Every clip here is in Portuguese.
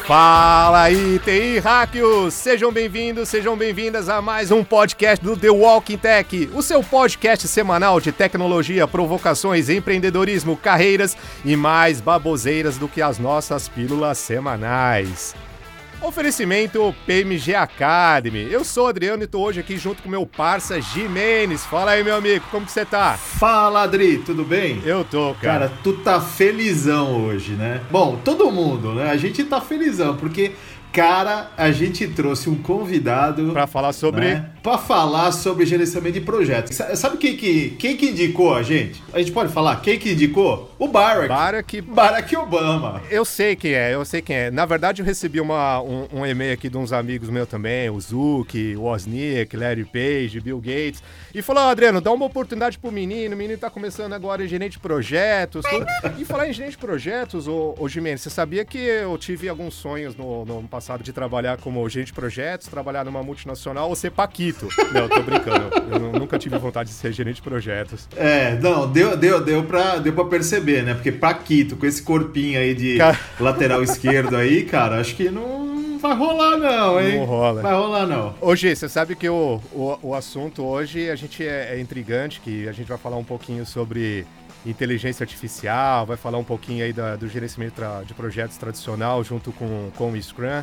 Fala aí, TI Hackers! Sejam bem-vindos, sejam bem-vindas a mais um podcast do The Walking Tech, o seu podcast semanal de tecnologia, provocações, empreendedorismo, carreiras e mais baboseiras do que as nossas pílulas semanais. Oferecimento PMG Academy. Eu sou o Adriano e tô hoje aqui junto com meu parça Jimenez. Fala aí, meu amigo, como que você tá? Fala, Adri, tudo bem? Eu tô, cara. Cara, tu tá felizão hoje, né? Bom, todo mundo, né? A gente tá felizão, porque, cara, a gente trouxe um convidado... Pra falar sobre... Né? Pra falar sobre gerenciamento de projetos. Sabe quem que indicou a gente? A gente pode falar quem que indicou? O Barack Obama. Eu sei quem é. Na verdade, eu recebi um e-mail aqui de uns amigos meus também, o Zuck, o Wozniak, Larry Page, Bill Gates, e falou, Adriano, dá uma oportunidade pro menino, o menino tá começando agora em gerente de projetos, tudo. E falar em gerente de projetos, ô Jimenez, você sabia que eu tive alguns sonhos no ano passado de trabalhar como gerente de projetos, trabalhar numa multinacional ou ser paquito? Não, eu tô brincando. Eu nunca tive vontade de ser gerente de projetos. Não, deu pra perceber, né? Porque paquito, com esse corpinho aí de lateral esquerdo aí, cara, acho que não vai rolar não, hein? Não rola. Vai rolar não. Ô, Gê, você sabe que o assunto hoje, a gente é intrigante, que a gente vai falar um pouquinho sobre inteligência artificial, vai falar um pouquinho aí do gerenciamento de projetos tradicional junto com o Scrum.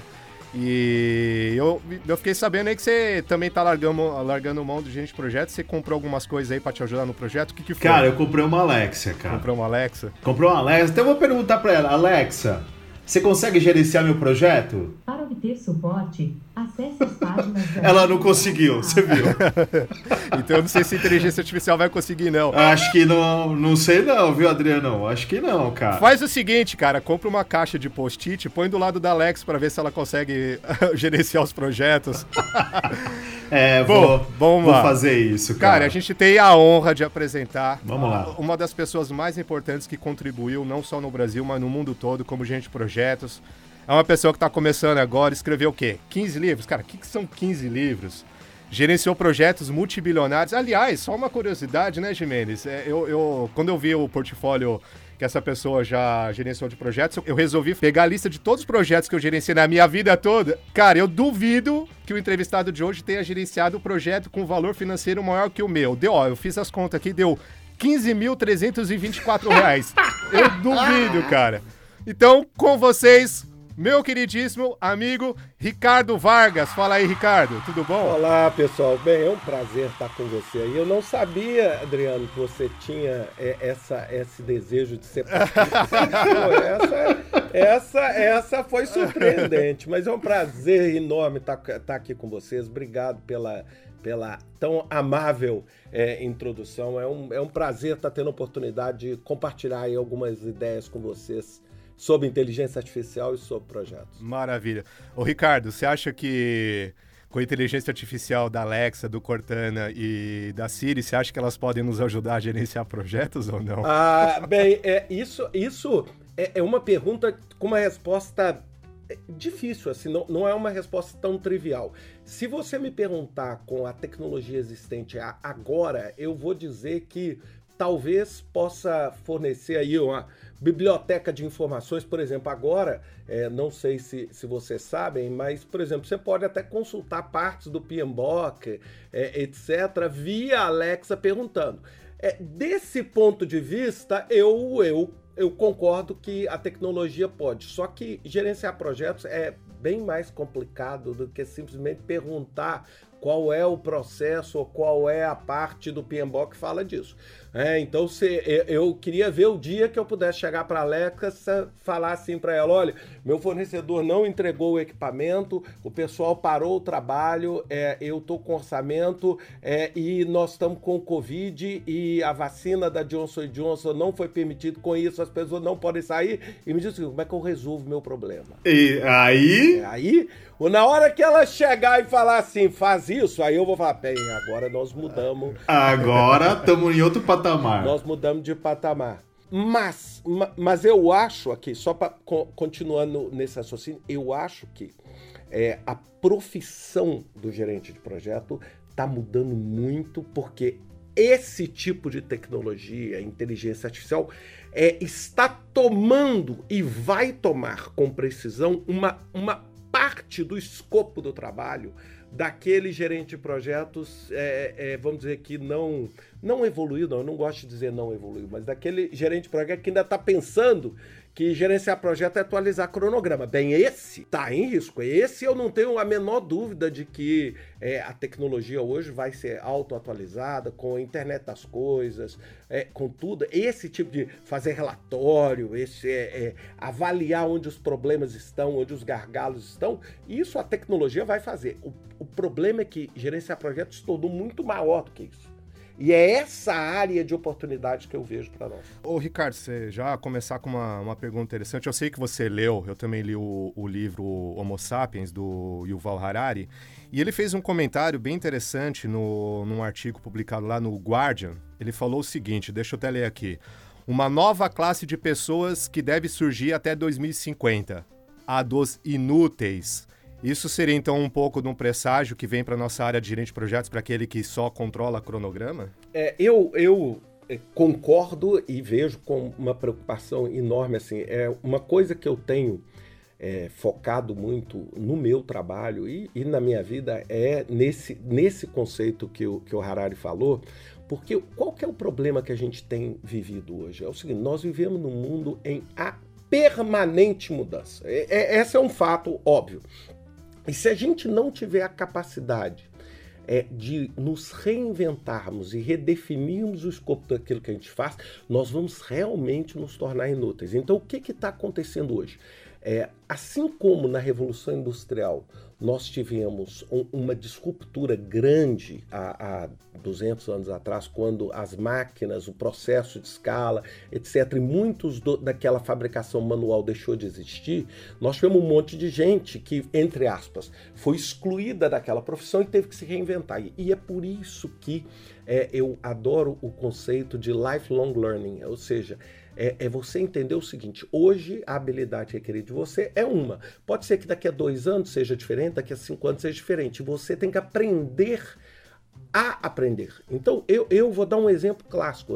E eu fiquei sabendo aí que você também tá largando mão do gerente de projeto. Você comprou algumas coisas aí pra te ajudar no projeto? O que foi? Cara, eu comprei uma Alexa, cara. Comprou uma Alexa? Comprou uma Alexa. Então eu vou perguntar pra ela, Alexa, você consegue gerenciar meu projeto? Para obter suporte, acesse as páginas... Ela não conseguiu, você viu? Então eu não sei se a inteligência artificial vai conseguir, não. Acho que não sei não, viu, Adriano? Acho que não, cara. Faz o seguinte, cara, compra uma caixa de post-it, põe do lado da Alexa pra ver se ela consegue gerenciar os projetos. Vou fazer isso, cara. Cara, a gente tem a honra de apresentar uma das pessoas mais importantes que contribuiu, não só no Brasil, mas no mundo todo, como gerente de projetos. É uma pessoa que está começando agora, escreveu o quê? 15 livros? Cara, o que são 15 livros? Gerenciou projetos multibilionários. Aliás, só uma curiosidade, né, Jimenez? Quando eu vi o portfólio que essa pessoa já gerenciou de projetos, eu resolvi pegar a lista de todos os projetos que eu gerenciei na minha vida toda. Cara, eu duvido que o entrevistado de hoje tenha gerenciado um projeto com valor financeiro maior que o meu. Eu fiz as contas aqui, deu R$15.324. Eu duvido, cara. Então, com vocês... meu queridíssimo amigo Ricardo Vargas. Fala aí, Ricardo, tudo bom? Olá, pessoal. Bem, é um prazer estar com você aí. Eu não sabia, Adriano, que você tinha esse desejo de ser essa foi surpreendente, mas é um prazer enorme estar aqui com vocês. Obrigado pela tão amável introdução. É um prazer estar tendo a oportunidade de compartilhar aí algumas ideias com vocês sobre inteligência artificial e sobre projetos. Maravilha. Ô, Ricardo, você acha que com a inteligência artificial da Alexa, do Cortana e da Siri, você acha que elas podem nos ajudar a gerenciar projetos ou não? Bem, isso é uma pergunta com uma resposta difícil, assim, não é uma resposta tão trivial. Se você me perguntar com a tecnologia existente agora, eu vou dizer que talvez possa fornecer aí uma biblioteca de informações, por exemplo, agora, não sei se vocês sabem, mas, por exemplo, você pode até consultar partes do PMBOK, etc., via Alexa perguntando. Desse ponto de vista, eu concordo que a tecnologia pode, só que gerenciar projetos é bem mais complicado do que simplesmente perguntar qual é o processo ou qual é a parte do PMBOK que fala disso. Então, eu queria ver o dia que eu pudesse chegar para a Alexa, falar assim para ela, olha, meu fornecedor não entregou o equipamento, o pessoal parou o trabalho, eu estou com orçamento e nós estamos com Covid e a vacina da Johnson & Johnson não foi permitida, com isso as pessoas não podem sair, e me diz assim, como é que eu resolvo o meu problema? E aí? Na hora que ela chegar e falar assim, faz isso, aí eu vou falar, bem, agora nós mudamos. Agora estamos em outro patamar. Nós mudamos de patamar. Mas eu acho aqui, só para continuando nesse raciocínio, eu acho que a profissão do gerente de projeto está mudando muito, porque esse tipo de tecnologia, inteligência artificial, está tomando e vai tomar com precisão uma parte do escopo do trabalho daquele gerente de projetos, vamos dizer que não evoluiu, eu não gosto de dizer não evoluiu, mas daquele gerente de projeto que ainda está pensando que gerenciar projeto é atualizar cronograma. Bem, esse está em risco. Esse eu não tenho a menor dúvida de que a tecnologia hoje vai ser auto-atualizada com a internet das coisas, com tudo. Esse tipo de fazer relatório, avaliar onde os problemas estão, onde os gargalos estão, isso a tecnologia vai fazer. O problema é que gerenciar projetos se tornou muito maior do que isso. E é essa área de oportunidade que eu vejo para nós. Ô, Ricardo, você já começar com uma pergunta interessante. Eu sei que você leu, eu também li o livro Homo Sapiens, do Yuval Harari, e ele fez um comentário bem interessante num artigo publicado lá no Guardian. Ele falou o seguinte, deixa eu até ler aqui. Uma nova classe de pessoas que deve surgir até 2050, a dos inúteis. Isso seria, então, um pouco de um presságio que vem para a nossa área de gerente de projetos, para aquele que só controla cronograma? Eu concordo e vejo com uma preocupação enorme. Assim, uma coisa que eu tenho focado muito no meu trabalho e na minha vida é nesse conceito que o Harari falou, porque qual que é o problema que a gente tem vivido hoje? É o seguinte, nós vivemos num mundo em permanente mudança. Esse é um fato óbvio. E se a gente não tiver a capacidade de nos reinventarmos e redefinirmos o escopo daquilo que a gente faz, nós vamos realmente nos tornar inúteis. Então, o que está acontecendo hoje? Assim como na Revolução Industrial nós tivemos uma disruptura grande há 200 anos atrás, quando as máquinas, o processo de escala, etc., e muitos daquela fabricação manual deixou de existir, nós tivemos um monte de gente que, entre aspas, foi excluída daquela profissão e teve que se reinventar. E é por isso que eu adoro o conceito de lifelong learning, ou seja, você entender o seguinte, hoje a habilidade requerida de você é uma. Pode ser que daqui a 2 anos seja diferente, daqui a 5 anos seja diferente. Você tem que aprender a aprender. Então, eu vou dar um exemplo clássico.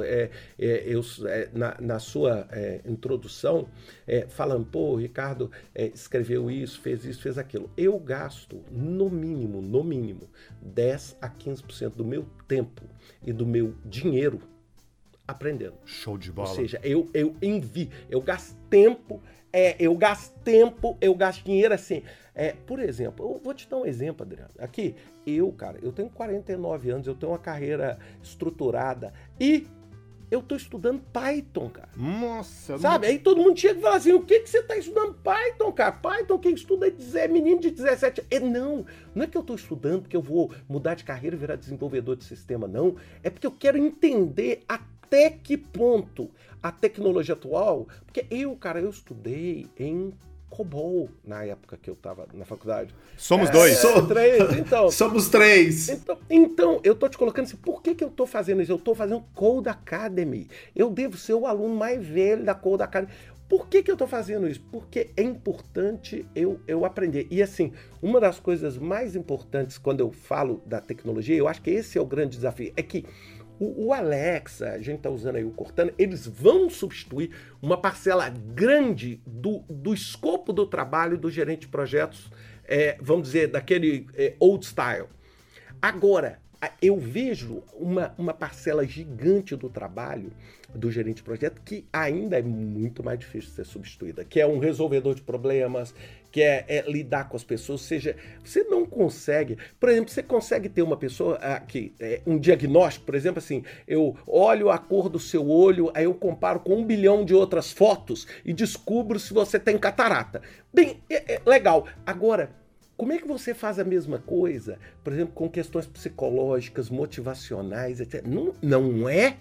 Na sua introdução, falando, pô, o Ricardo escreveu isso, fez aquilo. Eu gasto, no mínimo, 10 a 15% do meu tempo e do meu dinheiro aprendendo. Show de bola. Ou seja, eu gasto tempo, eu gasto dinheiro assim. Por exemplo, eu vou te dar um exemplo, Adriano. Aqui, eu tenho 49 anos, eu tenho uma carreira estruturada e eu tô estudando Python, cara. Nossa! Sabe? Aí todo mundo tinha que falar assim, o que você tá estudando Python, cara? Python, quem estuda é menino de 17 anos. Não é que eu tô estudando porque eu vou mudar de carreira e virar desenvolvedor de sistema, não. É porque eu quero entender até que ponto a tecnologia atual... Porque eu estudei em COBOL na época que eu estava na faculdade. Somos dois. Somos três. Então, eu tô te colocando assim, por que eu tô fazendo isso? Eu tô fazendo Code Academy. Eu devo ser o aluno mais velho da Code Academy. Por que eu tô fazendo isso? Porque é importante eu aprender. E assim, uma das coisas mais importantes quando eu falo da tecnologia, eu acho que esse é o grande desafio, é que o Alexa, a gente está usando aí o Cortana, eles vão substituir uma parcela grande do escopo do trabalho do gerente de projetos, vamos dizer, daquele old style. Agora, eu vejo uma parcela gigante do trabalho do gerente de projeto que ainda é muito mais difícil de ser substituída, que é um resolvedor de problemas, que é lidar com as pessoas, ou seja, você não consegue, por exemplo, você consegue ter uma pessoa que um diagnóstico, por exemplo, assim, eu olho a cor do seu olho, aí eu comparo com 1 bilhão de outras fotos e descubro se você tem catarata. Bem, legal. Agora, como é que você faz a mesma coisa, por exemplo, com questões psicológicas, motivacionais, etc. Não é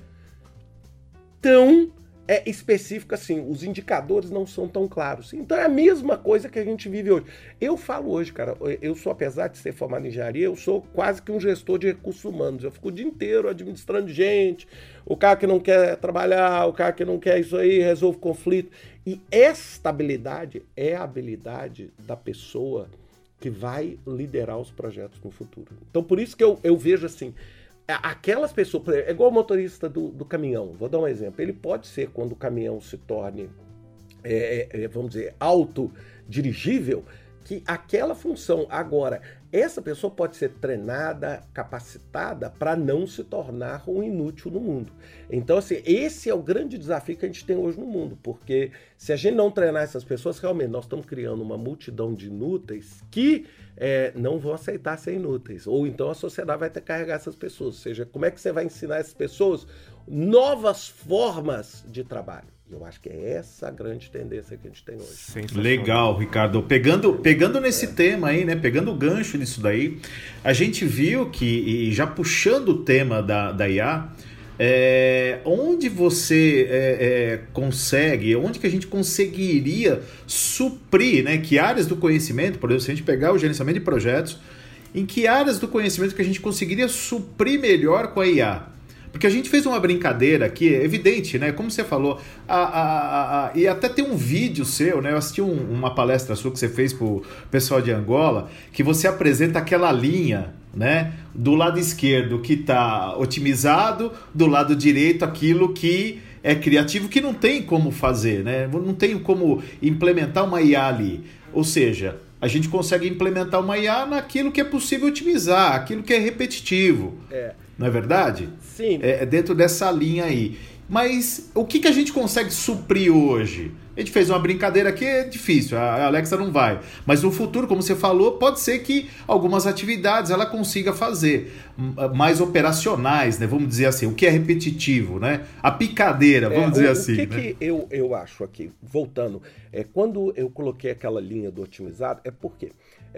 tão específico assim, os indicadores não são tão claros. Então é a mesma coisa que a gente vive hoje. Eu falo hoje, cara, eu sou, apesar de ser formado em engenharia, eu sou quase que um gestor de recursos humanos. Eu fico o dia inteiro administrando gente, o cara que não quer trabalhar, o cara que não quer isso aí, resolve conflito. E esta habilidade é a habilidade da pessoa que vai liderar os projetos no futuro. Então por isso que eu vejo assim, aquelas pessoas, por exemplo, é igual o motorista do caminhão, vou dar um exemplo, ele pode ser, quando o caminhão se torne, vamos dizer, autodirigível, que aquela função, agora, essa pessoa pode ser treinada, capacitada para não se tornar um inútil no mundo. Então, assim, esse é o grande desafio que a gente tem hoje no mundo, porque se a gente não treinar essas pessoas, realmente nós estamos criando uma multidão de inúteis que não vão aceitar ser inúteis, ou então a sociedade vai ter que carregar essas pessoas. Ou seja, como é que você vai ensinar essas pessoas novas formas de trabalho? E eu acho que é essa a grande tendência que a gente tem hoje. Legal, Ricardo. Pegando nesse tema aí, né? Pegando o gancho nisso daí, a gente viu que, e já puxando o tema da IA, onde você consegue, onde que a gente conseguiria suprir, né? Que áreas do conhecimento, por exemplo, se a gente pegar o gerenciamento de projetos, em que áreas do conhecimento que a gente conseguiria suprir melhor com a IA? Porque a gente fez uma brincadeira aqui, é evidente, né? Como você falou, e até tem um vídeo seu, né? Eu assisti uma palestra sua que você fez pro pessoal de Angola, que você apresenta aquela linha, né? Do lado esquerdo que está otimizado, do lado direito aquilo que é criativo, que não tem como fazer, né? Não tem como implementar uma IA ali. Ou seja, a gente consegue implementar uma IA naquilo que é possível otimizar, aquilo que é repetitivo. Não é verdade? Sim. Dentro dessa linha aí. Mas o que a gente consegue suprir hoje? A gente fez uma brincadeira aqui, é difícil, a Alexa não vai. Mas no futuro, como você falou, pode ser que algumas atividades ela consiga fazer mais operacionais, né? Vamos dizer assim, o que é repetitivo, né? A picadeira, vamos dizer assim. O que eu acho aqui, voltando, quando eu coloquei aquela linha do otimizado, porque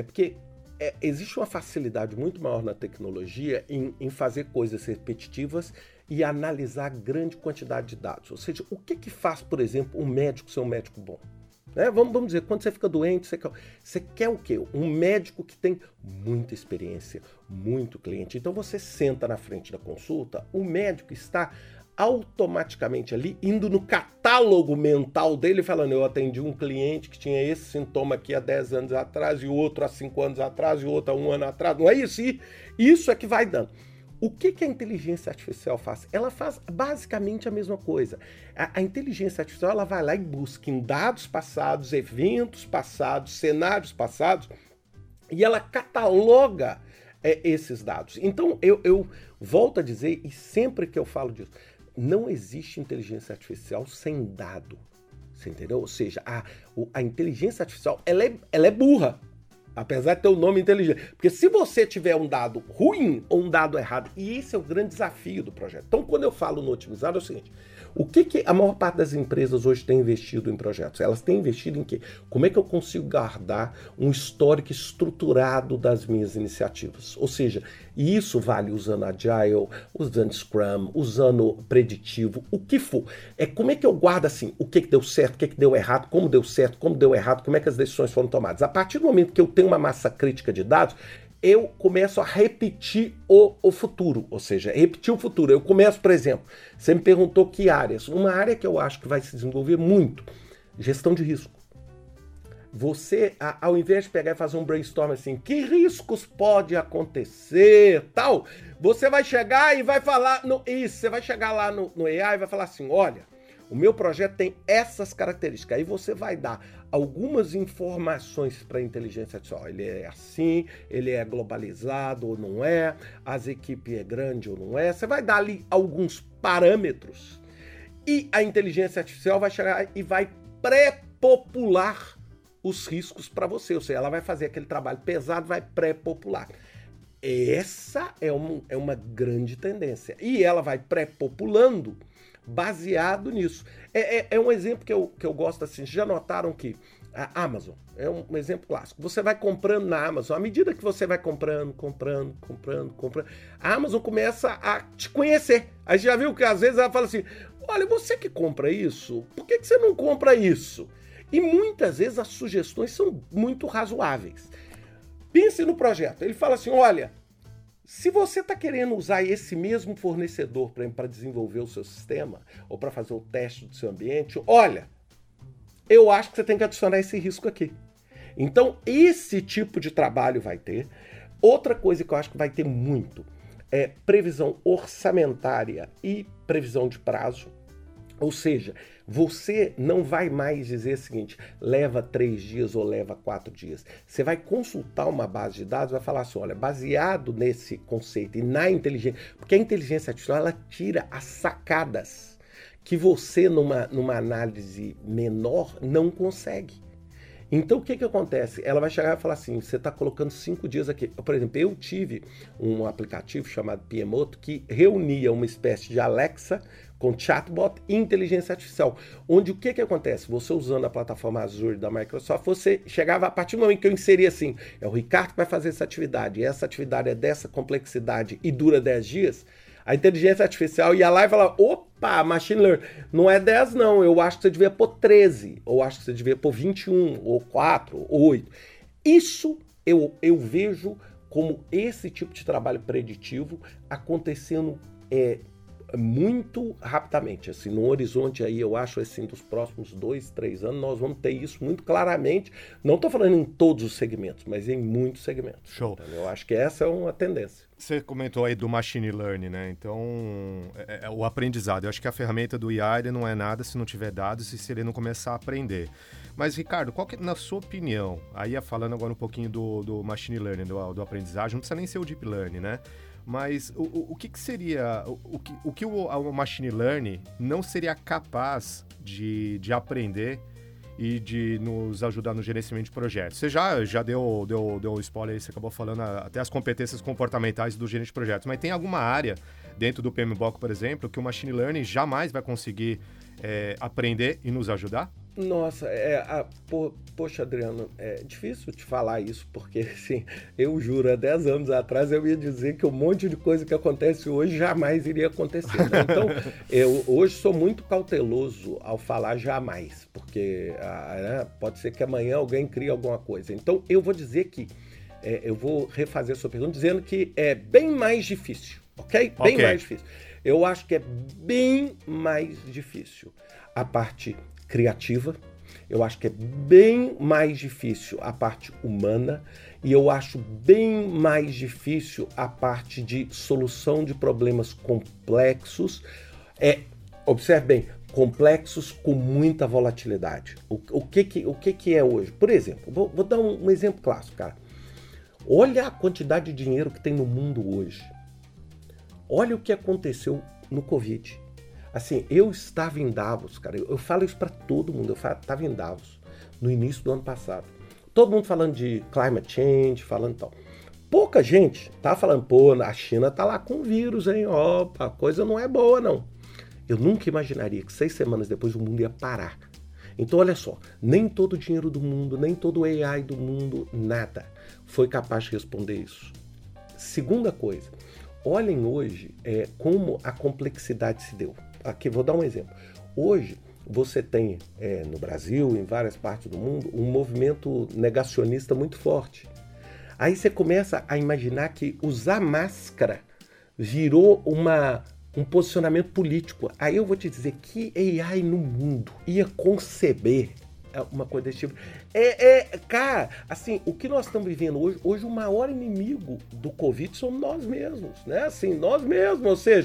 existe uma facilidade muito maior na tecnologia em fazer coisas repetitivas e analisar grande quantidade de dados. Ou seja, o que faz, por exemplo, um médico ser um médico bom? Vamos dizer, quando você fica doente, você quer o quê? Um médico que tem muita experiência, muito cliente. Então você senta na frente da consulta, o médico está automaticamente ali, indo no catálogo mental dele, falando, eu atendi um cliente que tinha esse sintoma aqui há 10 anos atrás, e o outro há 5 anos atrás, e o outro há 1 ano atrás. Não é isso? E isso é que vai dando. O que a inteligência artificial faz? Ela faz basicamente a mesma coisa. A inteligência artificial ela vai lá e busca em dados passados, eventos passados, cenários passados, e ela cataloga esses dados. Então, eu volto a dizer, e sempre que eu falo disso, não existe inteligência artificial sem dado, você entendeu? Ou seja, a inteligência artificial, ela é burra, apesar de ter o nome inteligente. Porque se você tiver um dado ruim ou um dado errado, e esse é o grande desafio do projeto. Então, quando eu falo no otimizado, é o seguinte, o que a maior parte das empresas hoje tem investido em projetos? Elas têm investido em quê? Como é que eu consigo guardar um histórico estruturado das minhas iniciativas? Ou seja, isso vale usando Agile, usando Scrum, usando preditivo, o que for. Como é que eu guardo assim, o que deu certo, o que deu errado, como deu certo, como deu errado, como é que as decisões foram tomadas? A partir do momento que eu tenho uma massa crítica de dados, eu começo a repetir o futuro, ou seja, repetir o futuro. Eu começo, por exemplo, você me perguntou que áreas. Uma área que eu acho que vai se desenvolver muito, gestão de risco. Você, ao invés de pegar e fazer um brainstorm assim, que riscos pode acontecer, tal, você vai chegar e vai falar, você vai chegar lá no AI e vai falar assim, olha, o meu projeto tem essas características. Aí você vai dar algumas informações para a inteligência artificial. Ele é assim, ele é globalizado ou não é, as equipes é grande ou não é. Você vai dar ali alguns parâmetros e a inteligência artificial vai chegar e vai pré-popular os riscos para você. Ou seja, ela vai fazer aquele trabalho pesado, vai pré-popular. Essa é uma grande tendência. E ela vai pré-populando baseado nisso. É um exemplo que eu gosto assim. Já notaram que a Amazon é um exemplo clássico. Você vai comprando na Amazon, à medida que você vai comprando, a Amazon começa a te conhecer. Aí já viu que às vezes ela fala assim, olha, você que compra isso, por que você não compra isso? E muitas vezes as sugestões são muito razoáveis. Pense no projeto. Ele fala assim, olha, se você está querendo usar esse mesmo fornecedor para desenvolver o seu sistema ou para fazer o teste do seu ambiente, olha, eu acho que você tem que adicionar esse risco aqui. Então, esse tipo de trabalho vai ter. Outra coisa que eu acho que vai ter muito previsão orçamentária e previsão de prazo. Ou seja, você não vai mais dizer o seguinte, leva 3 dias ou leva 4 dias. Você vai consultar uma base de dados, vai falar assim, olha, baseado nesse conceito e na inteligência, porque a inteligência artificial, ela tira as sacadas que você, numa análise menor, não consegue. Então, o que acontece? Ela vai chegar e falar assim, você está colocando 5 dias aqui. Por exemplo, eu tive um aplicativo chamado Piemoto que reunia uma espécie de Alexa com chatbot e inteligência artificial, onde o que acontece? Você usando a plataforma Azure da Microsoft, você chegava a partir do momento que eu inseria assim, é o Ricardo que vai fazer essa atividade, e essa atividade é dessa complexidade e dura 10 dias, a inteligência artificial ia lá e falava, opa, machine learning, não é 10 não, eu acho que você devia pôr 13, ou acho que você devia pôr 21, ou 4, ou 8. Isso eu vejo como esse tipo de trabalho preditivo acontecendo muito rapidamente, assim, no horizonte aí, eu acho, assim, dos próximos 2, 3 anos, nós vamos ter isso muito claramente, não estou falando em todos os segmentos, mas em muitos segmentos. Show. Então, eu acho que essa é uma tendência. Você comentou aí do machine learning, né? Então, o aprendizado. Eu acho que a ferramenta do IA ele não é nada se não tiver dados e se ele não começar a aprender. Mas, Ricardo, qual que, na sua opinião, aí falando agora um pouquinho do machine learning, do aprendizagem, não precisa nem ser o deep learning, né? Mas o que seria, o que o machine learning não seria capaz de aprender e de nos ajudar no gerenciamento de projetos? Você já deu spoiler aí, você acabou falando até as competências comportamentais do gerente de projetos, mas tem alguma área dentro do PMBOK, por exemplo, que o machine learning jamais vai conseguir aprender e nos ajudar? Nossa, poxa, Adriano, é difícil te falar isso, porque, assim, eu juro, há 10 anos atrás eu ia dizer que um monte de coisa que acontece hoje jamais iria acontecer, né? Então, eu hoje sou muito cauteloso ao falar jamais, porque pode ser que amanhã alguém crie alguma coisa. Então, eu vou dizer que, eu vou refazer a sua pergunta dizendo que é bem mais difícil, ok? Bem mais difícil. Eu acho que é bem mais difícil a parte criativa, eu acho que é bem mais difícil a parte humana e eu acho bem mais difícil a parte de solução de problemas complexos, observe bem, complexos com muita volatilidade. O que é hoje? Por exemplo, vou dar um exemplo clássico, cara. Olha a quantidade de dinheiro que tem no mundo hoje. Olha o que aconteceu no Covid. Assim, eu estava em Davos, cara, eu falo isso para todo mundo, eu estava em Davos no início do ano passado. Todo mundo falando de climate change, falando tal. Pouca gente tá falando, pô, a China tá lá com vírus, hein, opa, a coisa não é boa, não. Eu nunca imaginaria que 6 semanas depois o mundo ia parar. Então, olha só, nem todo o dinheiro do mundo, nem todo o AI do mundo, nada foi capaz de responder isso. Segunda coisa, olhem hoje como a complexidade se deu. Aqui, vou dar um exemplo. Hoje, você tem, no Brasil, em várias partes do mundo, um movimento negacionista muito forte. Aí você começa a imaginar que usar máscara virou um posicionamento político. Aí eu vou te dizer que AI no mundo ia conceber uma coisa desse tipo. Cara, assim, o que nós estamos vivendo hoje o maior inimigo do Covid somos nós mesmos, né? Assim, nós mesmos,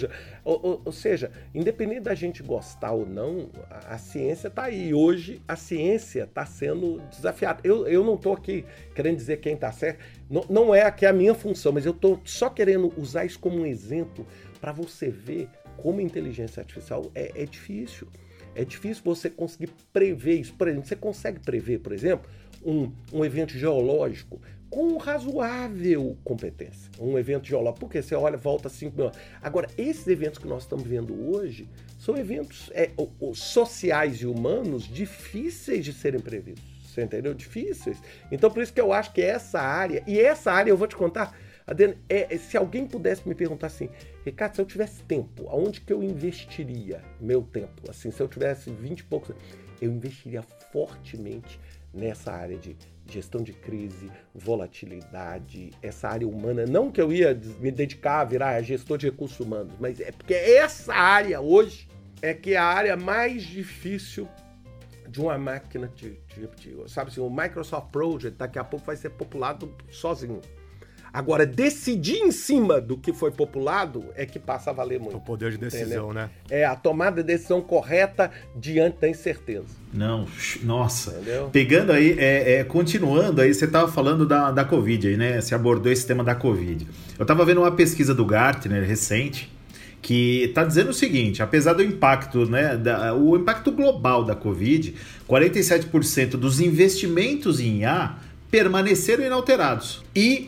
ou seja, independente da gente gostar ou não, a ciência está aí. Hoje a ciência está sendo desafiada. Eu não estou aqui querendo dizer quem está certo, não é aqui a minha função, mas eu estou só querendo usar isso como um exemplo para você ver como a inteligência artificial é difícil. É difícil você conseguir prever isso. Por exemplo, você consegue prever, por exemplo, um evento geológico com razoável competência. Um evento geológico, porque você olha, volta 5 mil anos. Agora, esses eventos que nós estamos vendo hoje são eventos sociais e humanos difíceis de serem previstos. Você entendeu? Difíceis. Então, por isso que eu acho que essa área, e essa área eu vou te contar, Adriano, se alguém pudesse me perguntar assim, Ricardo, se eu tivesse tempo, aonde que eu investiria meu tempo? Assim, se eu tivesse 20 e poucos, eu investiria fortemente nessa área de gestão de crise, volatilidade, essa área humana. Não que eu ia me dedicar a virar gestor de recursos humanos, mas é porque essa área hoje é que é a área mais difícil de uma máquina de sabe assim, o Microsoft Project daqui a pouco vai ser populado sozinho. Agora, decidir em cima do que foi populado é que passa a valer muito. O poder de decisão, entendeu? né? É a tomada de decisão correta diante da incerteza. Não, nossa. Entendeu? Pegando aí, continuando aí, você estava falando da Covid aí, né? Você abordou esse tema da Covid. Eu estava vendo uma pesquisa do Gartner recente que está dizendo o seguinte: apesar do impacto, né, o impacto global da Covid, 47% dos investimentos em IA permaneceram inalterados. E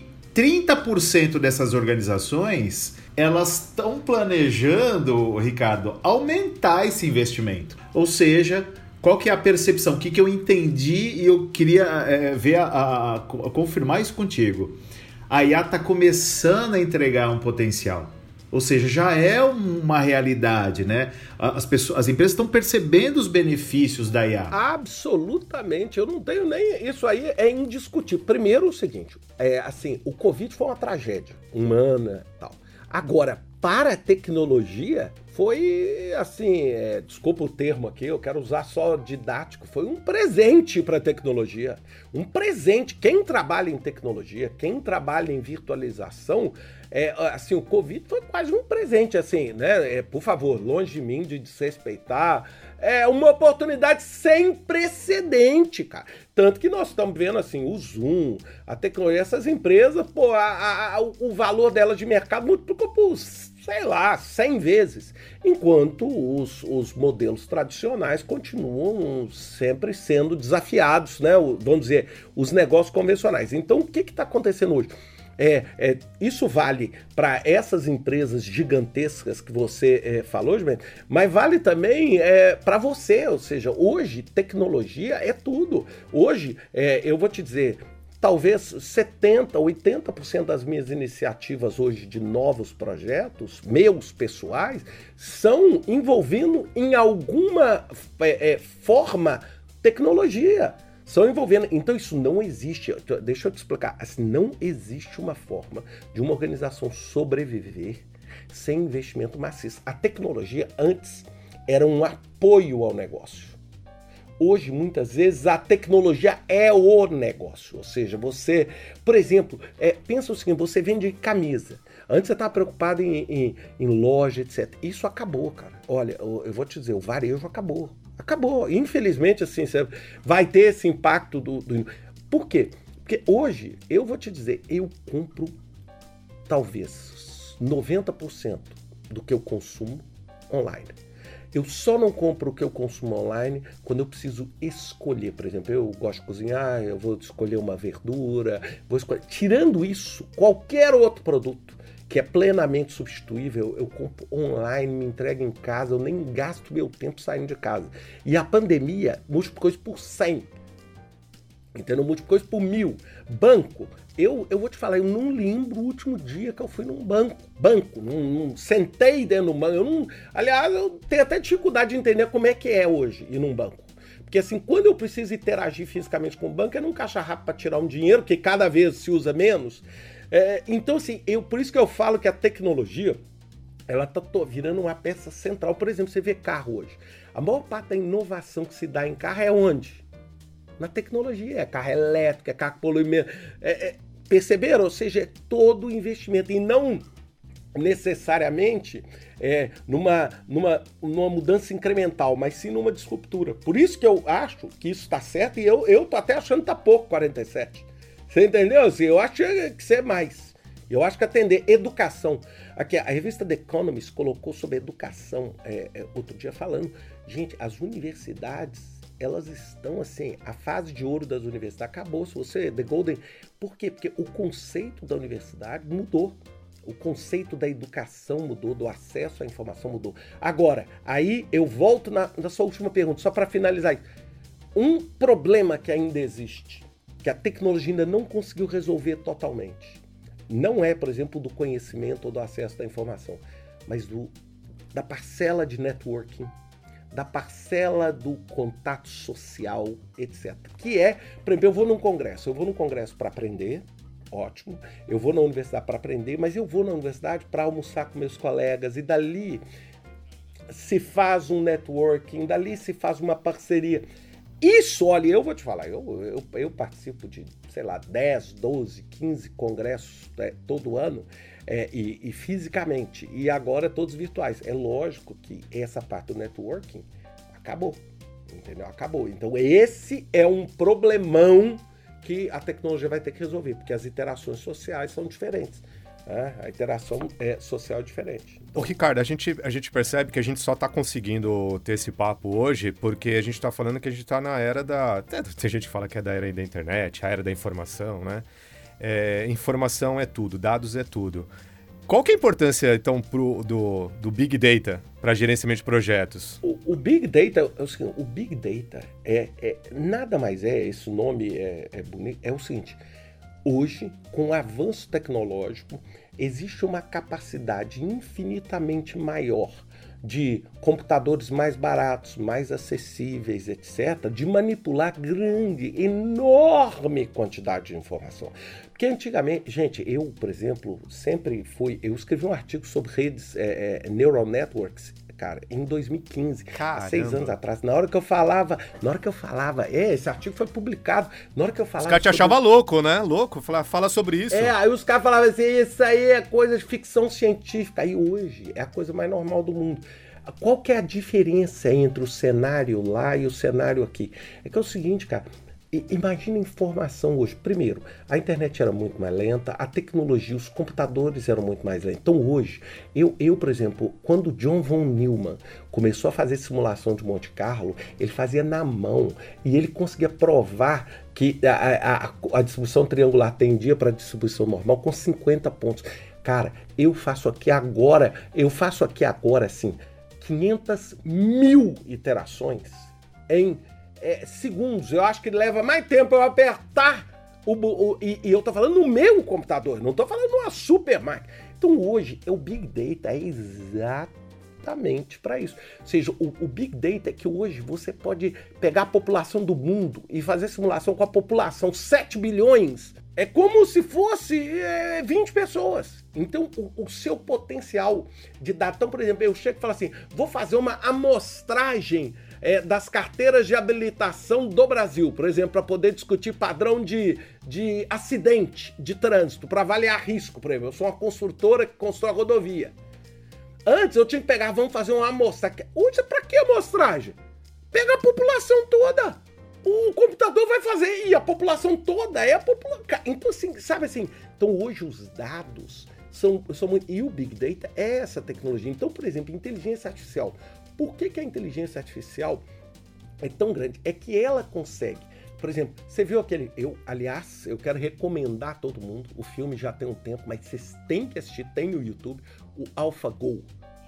30% dessas organizações, elas estão planejando, Ricardo, aumentar esse investimento. Ou seja, qual que é a percepção? O que eu entendi e eu queria ver confirmar isso contigo. A IA está começando a entregar um potencial. Ou seja, já é uma realidade, né? As empresas estão percebendo os benefícios da IA. Absolutamente, eu não tenho nem... Isso aí é indiscutível. Primeiro, o seguinte, assim, o Covid foi uma tragédia humana e tal. Agora, para a tecnologia, foi assim, desculpa o termo aqui, eu quero usar só didático, foi um presente para a tecnologia. Um presente. Quem trabalha em tecnologia, quem trabalha em virtualização, assim, o Covid foi quase um presente, assim, né? Por favor, longe de mim de desrespeitar. É uma oportunidade sem precedente, cara. Tanto que nós estamos vendo, assim, o Zoom, a tecnologia, essas empresas, pô, o valor delas de mercado multiplicou por, sei lá, 100 vezes. Enquanto os modelos tradicionais continuam sempre sendo desafiados, né? Vamos dizer, os negócios convencionais. Então, o que está acontecendo hoje? Isso vale para essas empresas gigantescas que você falou, mas vale também para você. Ou seja, hoje tecnologia é tudo. Hoje, eu vou te dizer, talvez 70%, 80% das minhas iniciativas hoje de novos projetos, meus pessoais, são envolvendo em alguma forma tecnologia. São envolvendo. Então isso não existe. Deixa eu te explicar. Assim, não existe uma forma de uma organização sobreviver sem investimento maciço. A tecnologia antes era um apoio ao negócio. Hoje, muitas vezes, a tecnologia é o negócio. Ou seja, você, por exemplo, pensa o seguinte, você vende camisa. Antes você estava preocupado em loja, etc. Isso acabou, cara. Olha, eu vou te dizer, o varejo acabou. Acabou. Infelizmente, assim, você vai ter esse impacto do... Por quê? Porque hoje, eu vou te dizer, eu compro talvez 90% do que eu consumo online. Eu só não compro o que eu consumo online quando eu preciso escolher. Por exemplo, eu gosto de cozinhar, eu vou escolher uma verdura, vou escolher... Tirando isso, qualquer outro produto que é plenamente substituível, eu compro online, me entrego em casa, eu nem gasto meu tempo saindo de casa. E a pandemia multiplicou isso por 100. Entendeu? Multiplicou isso por 1000. Banco, eu vou te falar, eu não lembro o último dia que eu fui num banco. Não sentei dentro do banco. Aliás, eu tenho até dificuldade de entender como é que é hoje ir num banco. Porque assim, quando eu preciso interagir fisicamente com o banco, é num caixa rápido para tirar um dinheiro, que cada vez se usa menos. Então, assim, por isso que eu falo que a tecnologia, ela tá virando uma peça central. Por exemplo, você vê carro hoje. A maior parte da inovação que se dá em carro é onde? Na tecnologia. É carro elétrico, é carro que polui menos. Perceberam? Ou seja, é todo investimento. E não necessariamente numa mudança incremental, mas sim numa disruptura. Por isso que eu acho que isso está certo e eu tô até achando que tá pouco 47. Você entendeu? Assim, eu acho que ser mais. Eu acho que atender educação. Aqui, a revista The Economist colocou sobre educação outro dia falando, gente, as universidades, elas estão assim, a fase de ouro das universidades acabou. Se você, The Golden... Por quê? Porque o conceito da universidade mudou. O conceito da educação mudou, do acesso à informação mudou. Agora, aí eu volto na sua última pergunta, só para finalizar. Um problema que ainda existe, que a tecnologia ainda não conseguiu resolver totalmente, não é, por exemplo, do conhecimento ou do acesso da informação, mas da parcela de networking, da parcela do contato social, etc. Que por exemplo, eu vou num congresso para aprender, ótimo, eu vou na universidade para aprender, mas eu vou na universidade para almoçar com meus colegas, e dali se faz um networking, dali se faz uma parceria. Isso, olha, eu vou te falar, eu participo de, sei lá, 10, 12, 15 congressos todo ano, e fisicamente, e agora todos virtuais. É lógico que essa parte do networking acabou, entendeu? Acabou. Então esse é um problemão que a tecnologia vai ter que resolver, porque as interações sociais são diferentes. A interação social é diferente. Ô, Ricardo, a gente percebe que a gente só está conseguindo ter esse papo hoje porque a gente está falando que a gente está na era da... Tem gente que fala que é da era da internet, a era da informação, né? Informação é tudo, dados é tudo. Qual que é a importância, então, do Big Data para gerenciamento de projetos? O Big Data, o Big Data nada mais esse nome é bonito, é o seguinte... Hoje, com o avanço tecnológico, existe uma capacidade infinitamente maior de computadores mais baratos, mais acessíveis, etc., de manipular enorme quantidade de informação. Porque antigamente, gente, eu, por exemplo, eu escrevi um artigo sobre redes neural networks, cara, em 2015, há 6 anos atrás, na hora que eu falava, esse artigo foi publicado, na hora que eu falava... Os caras te achavam louco, né? Louco, fala sobre isso. Aí os caras falavam assim, isso aí é coisa de ficção científica, aí hoje é a coisa mais normal do mundo. Qual que é a diferença entre o cenário lá e o cenário aqui? É que é o seguinte, cara, imagina a informação hoje. Primeiro, a internet era muito mais lenta, a tecnologia, os computadores eram muito mais lentos. Então hoje, eu por exemplo, quando John von Neumann começou a fazer simulação de Monte Carlo, ele fazia na mão e ele conseguia provar que a distribuição triangular tendia para a distribuição normal com 50 pontos. Cara, eu faço aqui agora, assim, 500 mil iterações em segundos. Eu acho que leva mais tempo eu apertar e eu tô falando no meu computador, não tô falando numa super máquina. Então hoje o Big Data é exatamente para isso. Ou seja, o Big Data é que hoje você pode pegar a população do mundo e fazer simulação com a população 7 bilhões. É como se fosse 20 pessoas. Então, o seu potencial de dados... Então, por exemplo, eu chego e falo assim, vou fazer uma amostragem das carteiras de habilitação do Brasil, por exemplo, para poder discutir padrão de acidente de trânsito, para avaliar risco, por exemplo. Eu sou uma construtora que constrói rodovia. Antes eu tinha que pegar, vamos fazer uma amostragem. Hoje, para que amostragem? Pega a população toda. O computador vai fazer, e a população toda é a população. Então, assim, sabe assim, então hoje os dados são muito... E o Big Data é essa tecnologia. Então, por exemplo, inteligência artificial. Por que a inteligência artificial é tão grande? É que ela consegue... Por exemplo, você viu aquele... Aliás, eu quero recomendar a todo mundo, o filme já tem um tempo, mas vocês têm que assistir, tem no YouTube, o AlphaGo.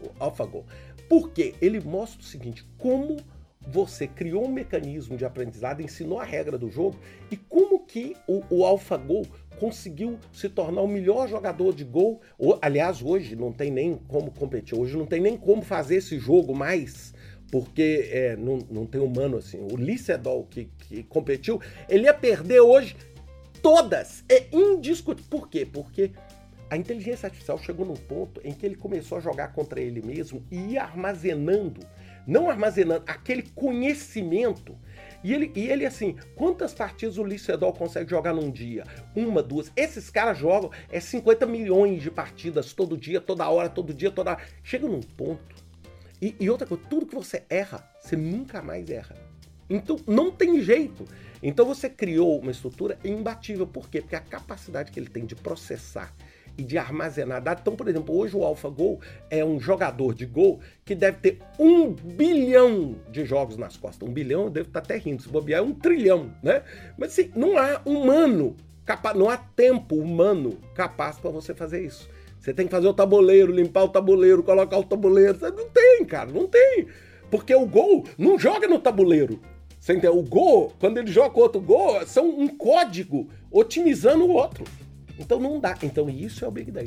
Por quê? Ele mostra o seguinte, como... Você criou um mecanismo de aprendizado, ensinou a regra do jogo e como que o AlphaGo conseguiu se tornar o melhor jogador de Go. Aliás, hoje não tem nem como competir, hoje não tem nem como fazer esse jogo mais, porque não tem humano assim. O Lee Sedol que competiu, ele ia perder hoje todas. É indiscutível. Por quê? Porque a inteligência artificial chegou num ponto em que ele começou a jogar contra ele mesmo e ia armazenando. Não armazenando aquele conhecimento. E ele assim, quantas partidas o Lee Sedol consegue jogar num dia? 1, 2. Esses caras jogam 50 milhões de partidas todo dia, toda hora, todo dia, toda hora. Chega num ponto. E outra coisa, tudo que você erra, você nunca mais erra. Então, não tem jeito. Então, você criou uma estrutura imbatível. Por quê? Porque a capacidade que ele tem de processar e de armazenar dados. Então, por exemplo, hoje o AlphaGo é um jogador de Go que deve ter 1 bilhão de jogos nas costas. 1 bilhão, eu devo estar até rindo, se bobear é 1 trilhão, né? Mas assim, não há humano capaz, não há tempo humano capaz para você fazer isso. Você tem que fazer o tabuleiro, limpar o tabuleiro, colocar o tabuleiro. Não tem, cara, não tem. Porque o Go não joga no tabuleiro. Você entendeu? O Go, quando ele joga com outro Go, são um código otimizando o outro. Então não dá. Então isso é o Big Data.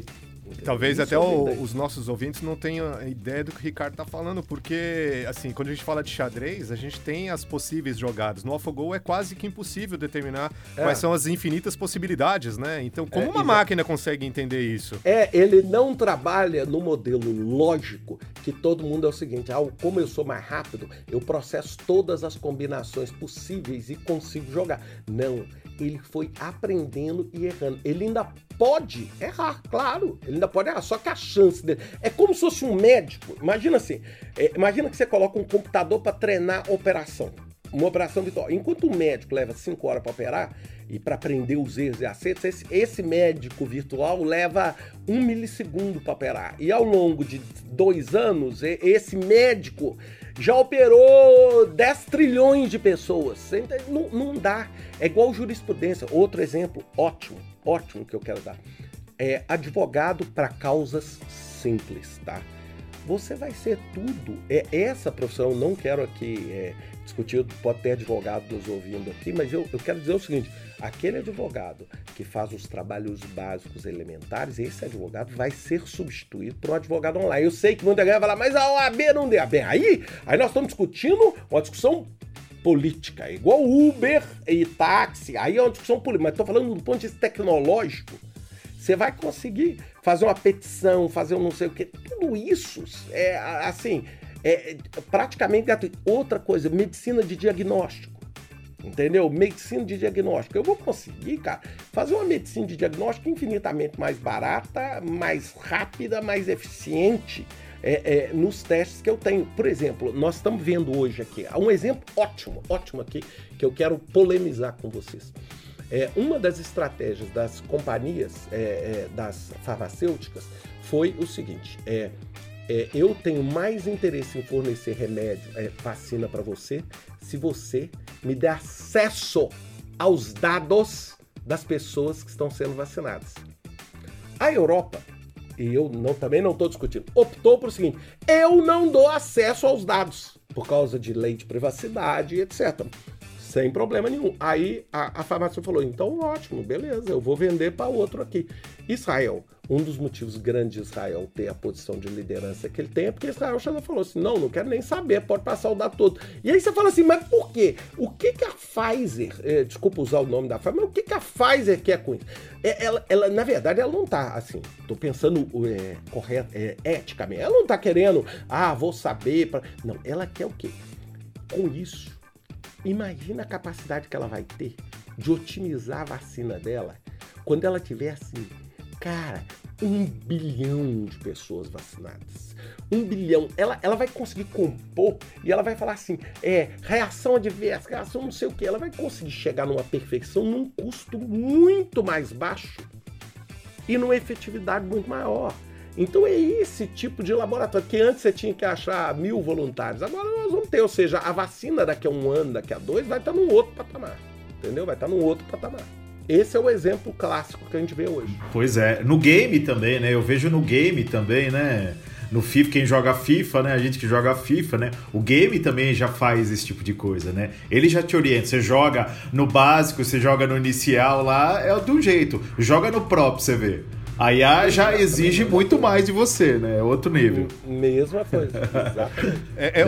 Talvez Isso até é uma ideia. os nossos ouvintes não tenham ideia do que o Ricardo tá falando, porque, assim, quando a gente fala de xadrez, a gente tem as possíveis jogadas. No AlphaGo é quase que impossível determinar quais são as infinitas possibilidades, né? Então, como uma máquina consegue entender isso? Ele não trabalha no modelo lógico que todo mundo é o seguinte, como eu sou mais rápido, eu processo todas as combinações possíveis e consigo jogar. Não, ele foi aprendendo e errando. Ele ainda pode errar, claro, ele ainda pode errar, só que a chance dele... É como se fosse um médico, imagina assim, imagina que você coloca um computador para treinar operação, uma operação virtual. Enquanto o médico leva 5 horas para operar e para aprender os erros e acertos, esse médico virtual leva 1 milissegundo para operar. E ao longo de 2 anos, esse médico já operou 10 trilhões de pessoas. Não dá. É igual jurisprudência. Outro exemplo ótimo que eu quero dar. É advogado para causas simples, tá? Você vai ser tudo. Essa profissão, não quero aqui discutir, pode ter advogado nos ouvindo aqui, mas eu quero dizer o seguinte, aquele advogado que faz os trabalhos básicos elementares, esse advogado vai ser substituído por um advogado online. Eu sei que muita gente vai falar, mas a OAB não deu. Bem, aí nós estamos discutindo uma discussão política, igual Uber e táxi, aí é uma discussão política, mas estou falando do ponto de vista tecnológico. Você vai conseguir fazer uma petição, fazer um não sei o quê. Tudo isso é praticamente gratuito. Outra coisa, medicina de diagnóstico. Entendeu? Medicina de diagnóstico. Eu vou conseguir, cara, fazer uma medicina de diagnóstico infinitamente mais barata, mais rápida, mais eficiente nos testes que eu tenho. Por exemplo, nós estamos vendo hoje aqui, um exemplo ótimo aqui, que eu quero polemizar com vocês. Uma das estratégias das companhias, das farmacêuticas, foi o seguinte, eu tenho mais interesse em fornecer remédio, vacina para você, se você me der acesso aos dados das pessoas que estão sendo vacinadas. A Europa, e eu também não estou discutindo, optou por o seguinte, eu não dou acesso aos dados, por causa de lei de privacidade, etc., sem problema nenhum. Aí a farmácia falou, então ótimo, beleza, eu vou vender para outro aqui. Israel, um dos motivos grandes de Israel ter a posição de liderança que ele tem é porque Israel já falou assim, não quero nem saber, pode passar o dado todo. E aí você fala assim, mas por quê? O que a Pfizer, desculpa usar o nome da Pfizer, mas o que a Pfizer quer com isso? Ela, na verdade, ela não tá, assim, tô pensando correto, eticamente, ela não tá querendo, vou saber, não, ela quer o quê? Com isso, imagina a capacidade que ela vai ter de otimizar a vacina dela quando ela tiver assim, cara, 1 bilhão de pessoas vacinadas. 1 bilhão. Ela vai conseguir compor e ela vai falar assim, reação adversa, reação não sei o que. Ela vai conseguir chegar numa perfeição num custo muito mais baixo e numa efetividade muito maior. Então é esse tipo de laboratório, que antes você tinha que achar 1000 voluntários, agora nós vamos ter, ou seja, a vacina daqui a 1 ano, daqui a 2, vai estar num outro patamar, entendeu? Vai estar num outro patamar. Esse é o exemplo clássico que a gente vê hoje. Pois é, no game também, né? Eu vejo no game também, né? No FIFA, quem joga FIFA, né? A gente que joga FIFA, né? O game também já faz esse tipo de coisa, né? Ele já te orienta. Você joga no básico, você joga no inicial lá, é do jeito. Joga no Pro pra você ver. A IA já exige muito mais de você, né? É outro nível. Mesma coisa, exatamente.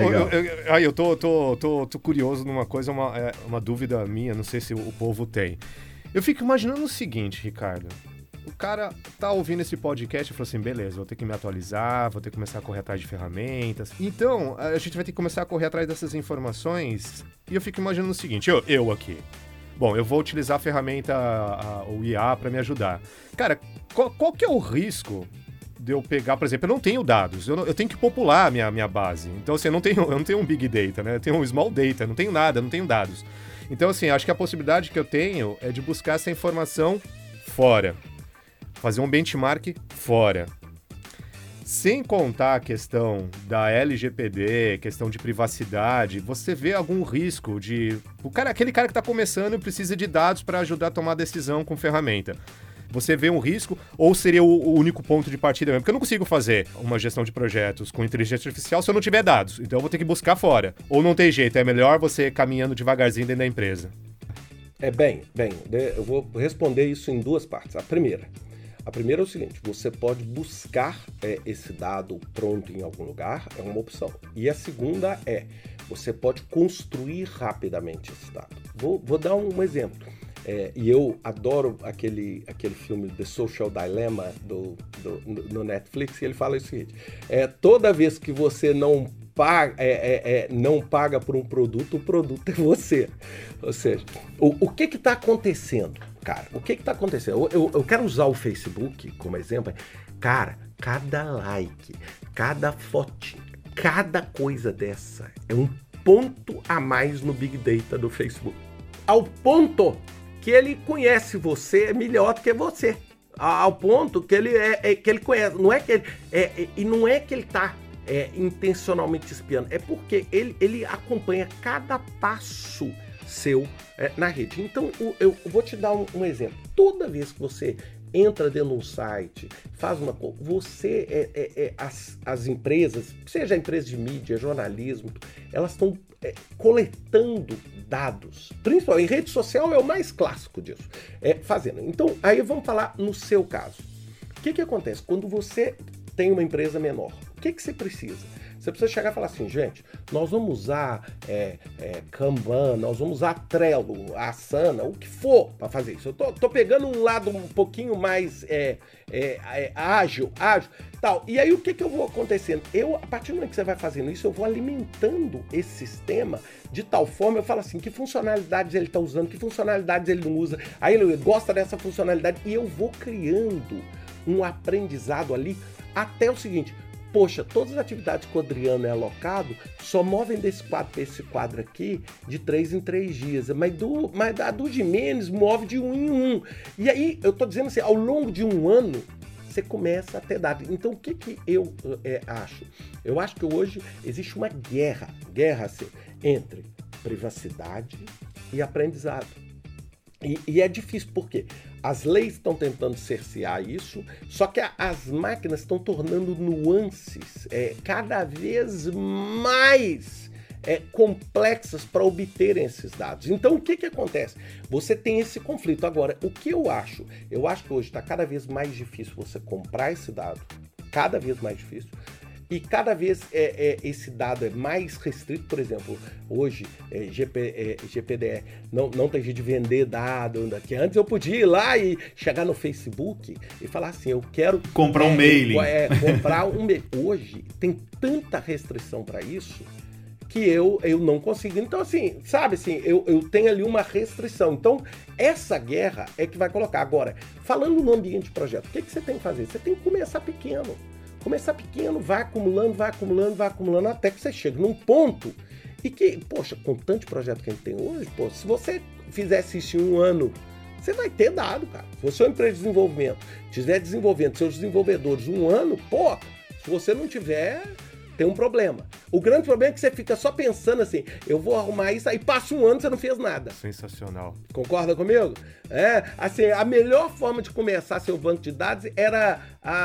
Eu tô curioso numa coisa, uma dúvida minha, não sei se o povo tem. Eu fico imaginando o seguinte, Ricardo. O cara tá ouvindo esse podcast e falou assim, beleza, vou ter que me atualizar, vou ter que começar a correr atrás de ferramentas. Então, a gente vai ter que começar a correr atrás dessas informações. E eu fico imaginando o seguinte, eu aqui. Bom, eu vou utilizar a ferramenta, o IA, para me ajudar. Cara, qual que é o risco de eu pegar, por exemplo, eu não tenho dados, eu tenho que popular a minha base. Então, assim, eu não tenho um big data, né? Eu tenho um small data, não tenho nada, não tenho dados. Então, assim, acho que a possibilidade que eu tenho é de buscar essa informação fora. Fazer um benchmark fora. Sem contar a questão da LGPD, questão de privacidade, você vê algum risco de... aquele cara que está começando precisa de dados para ajudar a tomar decisão com ferramenta. Você vê um risco ou seria o único ponto de partida mesmo? Porque eu não consigo fazer uma gestão de projetos com inteligência artificial se eu não tiver dados. Então eu vou ter que buscar fora. Ou não tem jeito, é melhor você caminhando devagarzinho dentro da empresa. Bem, eu vou responder isso em 2 partes. A primeira, A primeira é o seguinte, você pode buscar esse dado pronto em algum lugar, é uma opção. E a segunda é, você pode construir rapidamente esse dado. Vou dar um exemplo. E eu adoro aquele filme The Social Dilemma no Netflix, e ele fala o seguinte, toda vez que você não paga por um produto, o produto é você. Ou seja, o que está acontecendo, cara? O que está acontecendo? Eu quero usar o Facebook como exemplo. Cara, cada like, cada foto, cada coisa dessa é um ponto a mais no Big Data do Facebook. Ao ponto que ele conhece você melhor do que você. Ao ponto que ele conhece. Não é que ele, e não é que ele está intencionalmente espiando, é porque ele acompanha cada passo seu na rede. Então, eu vou te dar um exemplo. Toda vez que você entra dentro de um site, faz uma coisa, você, as empresas, seja a empresa de mídia, jornalismo, elas estão coletando dados, principalmente em rede social é o mais clássico disso, fazendo. Então, aí vamos falar no seu caso. O que acontece? Quando você tem uma empresa menor, o que você precisa? Você precisa chegar e falar assim, gente, nós vamos usar Kanban, nós vamos usar Trello, Asana, o que for para fazer isso. Eu tô pegando um lado um pouquinho mais ágil, tal. E aí o que eu vou acontecendo? A partir do momento que você vai fazendo isso, eu vou alimentando esse sistema de tal forma, eu falo assim, que funcionalidades ele está usando, que funcionalidades ele não usa, aí ele gosta dessa funcionalidade, e eu vou criando um aprendizado ali até o seguinte, poxa, todas as atividades que o Adriano é alocado só movem desse quadro para esse quadro aqui de 3 em 3 dias, mas a do Jimenez move de 1 em 1. E aí, eu tô dizendo assim, ao longo de um ano, você começa a ter dados. Então, o que eu acho? Eu acho que hoje existe uma guerra assim, entre privacidade e aprendizado. E é difícil, por quê? As leis estão tentando cercear isso, só que as máquinas estão tornando nuances cada vez mais complexas para obterem esses dados. Então, o que acontece? Você tem esse conflito. Agora, o que eu acho? Eu acho que hoje está cada vez mais difícil você comprar esse dado, cada vez mais difícil. E cada vez esse dado é mais restrito. Por exemplo, hoje, GPDR, não tem jeito de vender dado. Que antes eu podia ir lá e chegar no Facebook e falar assim, eu quero... Comprar um mailing. Comprar um mailing. Hoje tem tanta restrição para isso que eu não consigo. Então, assim, sabe assim, eu tenho ali uma restrição. Então, essa guerra é que vai colocar. Agora, falando no ambiente de projeto, o que você tem que fazer? Você tem que começar pequeno. Começar pequeno, vai acumulando, até que você chega num ponto e que, poxa, com tanto projeto que a gente tem hoje, pô, se você fizesse isso em um ano, você vai ter dado, cara. Se você é uma empresa de desenvolvimento, estiver desenvolvendo seus desenvolvedores um ano, pô, se você não tiver, tem um problema. O grande problema é que você fica só pensando assim, eu vou arrumar isso, aí passa um ano e você não fez nada. Sensacional. Concorda comigo? Assim, a melhor forma de começar seu banco de dados era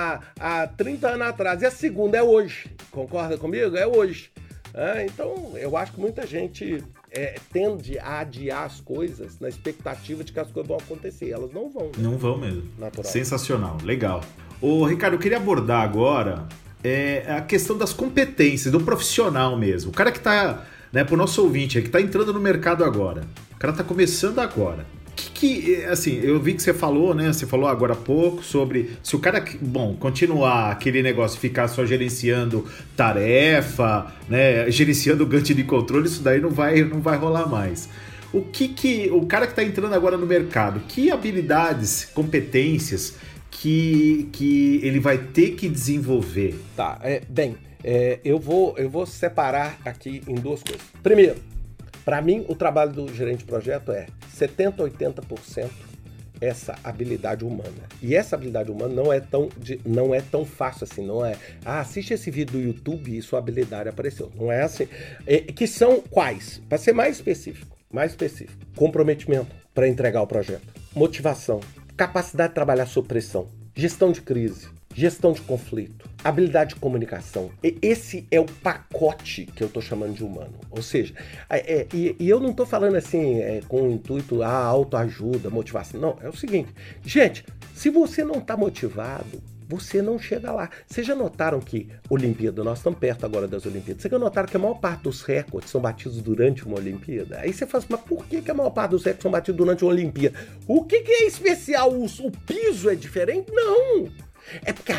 há 30 anos atrás. E a segunda é hoje. Concorda comigo? É hoje. Então, eu acho que muita gente tende a adiar as coisas na expectativa de que as coisas vão acontecer. Elas não vão. Né? Não vão mesmo. Natural. Sensacional. Legal. Ô, Ricardo, eu queria abordar agora a questão das competências, do profissional mesmo. O cara que está, pro nosso ouvinte, que está entrando no mercado agora. O cara está começando agora. Assim, eu vi que você falou, né? Você falou agora há pouco sobre se o cara, continuar aquele negócio, ficar só gerenciando tarefa, né? Gerenciando o gancho de controle, isso daí não vai rolar mais. O cara que está entrando agora no mercado, que habilidades, competências que ele vai ter que desenvolver? Tá, eu vou separar aqui em duas coisas. Primeiro, para mim, o trabalho do gerente de projeto é 70%, 80% essa habilidade humana. E essa habilidade humana não é tão fácil assim, não é, assiste esse vídeo do YouTube e sua habilidade apareceu. Não é assim. Que são quais? Para ser mais específico. Comprometimento para entregar o projeto. Motivação. Capacidade de trabalhar sob pressão. Gestão de crise. gestão de conflito, habilidade de comunicação. Esse é o pacote que eu estou chamando de humano. Ou seja, e eu não estou falando assim com o intuito, autoajuda, motivação. Não, é o seguinte, gente, se você não está motivado, você não chega lá. Vocês já notaram que Olimpíada, nós estamos perto agora das Olimpíadas, vocês já notaram que a maior parte dos recordes são batidos durante uma Olimpíada? Aí você fala assim, mas por que a maior parte dos recordes são batidos durante uma Olimpíada? O que é especial? O piso é diferente? Não! É porque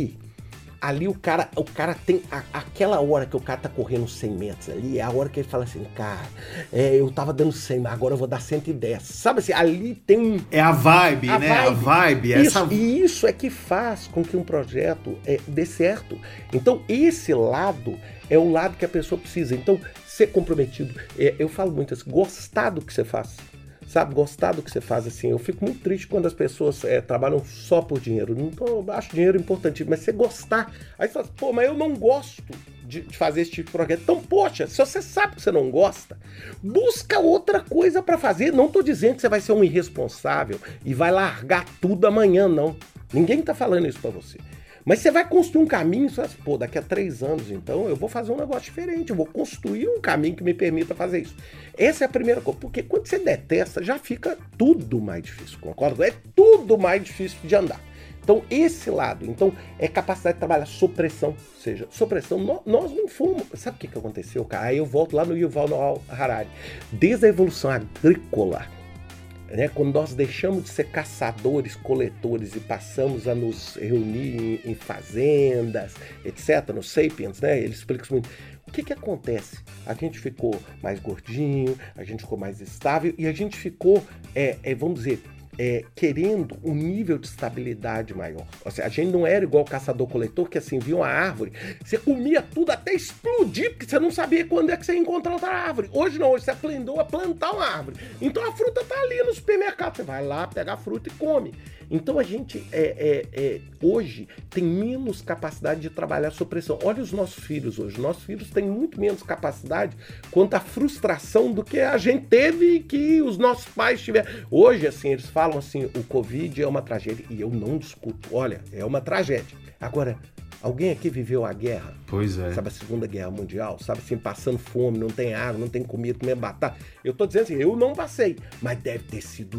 ali o cara tem aquela hora que o cara tá correndo 100 metros ali, é a hora que ele fala assim, cara, eu tava dando 100, mas agora eu vou dar 110. Sabe assim, ali tem um... É a vibe, né? A vibe. E isso é que faz com que um projeto dê certo. Então, esse lado é o lado que a pessoa precisa. Então, ser comprometido. Eu falo muito assim, gostar do que você faz. Sabe, gostar do que você faz, assim. Eu fico muito triste quando as pessoas trabalham só por dinheiro. Eu acho dinheiro importante, mas você gostar. Aí você fala, pô, mas eu não gosto de fazer esse tipo de projeto. Então, poxa, se você sabe que você não gosta, busca outra coisa para fazer. Não tô dizendo que você vai ser um irresponsável e vai largar tudo amanhã, não. Ninguém tá falando isso para você. Mas você vai construir um caminho, você fala assim, pô, daqui a 3 anos, então, eu vou fazer um negócio diferente, eu vou construir um caminho que me permita fazer isso. Essa é a primeira coisa, porque quando você detesta, já fica tudo mais difícil, concorda? É tudo mais difícil de andar. Então, esse lado, então, é capacidade de trabalhar sob pressão, ou seja, sob pressão, nós não fomos... Sabe o que aconteceu, cara? Aí eu volto lá no Yuval Noah Harari. Desde a evolução agrícola, quando nós deixamos de ser caçadores, coletores e passamos a nos reunir em fazendas, etc., no Sapiens, ele explica isso muito. O que acontece? A gente ficou mais gordinho, a gente ficou mais estável e a gente ficou, vamos dizer, querendo um nível de estabilidade maior. Ou seja, a gente não era igual caçador-coletor, que assim, via uma árvore, você comia tudo até explodir, porque você não sabia quando é que você ia encontrar outra árvore. Hoje não, hoje você aprendeu a plantar uma árvore. Então a fruta tá ali no supermercado, você vai lá, pega a fruta e come. Então a gente hoje tem menos capacidade de trabalhar sob pressão. Olha os nossos filhos hoje. Nossos filhos têm muito menos capacidade quanto à frustração do que a gente teve e que os nossos pais tiveram. Hoje, assim, eles falam assim, o Covid é uma tragédia. E eu não discuto. Olha, é uma tragédia. Agora, alguém aqui viveu a guerra? Pois é. Sabe, a Segunda Guerra Mundial? Sabe, assim, passando fome, não tem água, não tem comida, comendo batata. Eu tô dizendo assim, eu não passei, mas deve ter sido